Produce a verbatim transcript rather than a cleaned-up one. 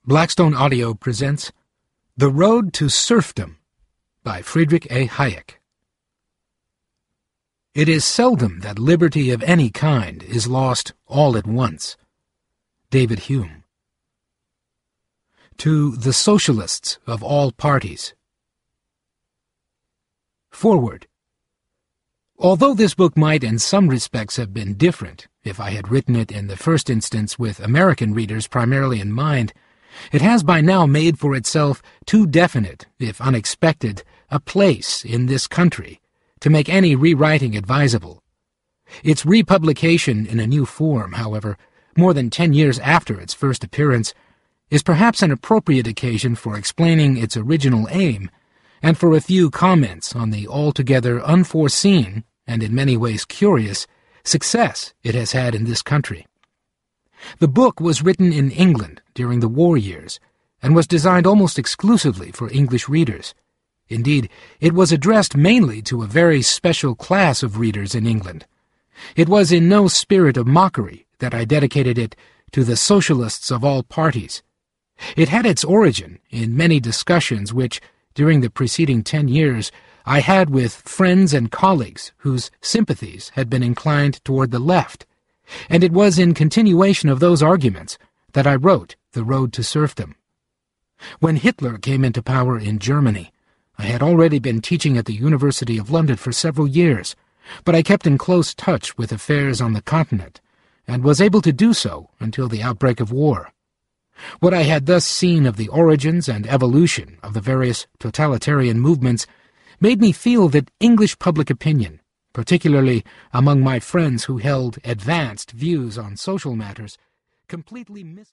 Blackstone Audio presents The Road to Serfdom by Friedrich A. Hayek. It is seldom that liberty of any kind is lost all at once. David Hume. To the Socialists of all parties. Foreword. Although this book might in some respects have been different if I had written it in the first instance with American readers primarily in mind, it has by now made for itself too definite, if unexpected, a place in this country to make any rewriting advisable. Its republication in a new form, however, more than ten years after its first appearance, is perhaps an appropriate occasion for explaining its original aim and for a few comments on the altogether unforeseen and in many ways curious success it has had in this country. The book was written in England during the war years and was designed almost exclusively for English readers. Indeed, it was addressed mainly to a very special class of readers in England. It was in no spirit of mockery that I dedicated it to the socialists of all parties. It had its origin in many discussions which, during the preceding ten years, I had with friends and colleagues whose sympathies had been inclined toward the left, and it was in continuation of those arguments that I wrote The Road to Serfdom. When Hitler came into power in Germany, I had already been teaching at the University of London for several years, but I kept in close touch with affairs on the continent, and was able to do so until the outbreak of war. What I had thus seen of the origins and evolution of the various totalitarian movements made me feel that English public opinion, particularly among my friends who held advanced views on social matters, completely missed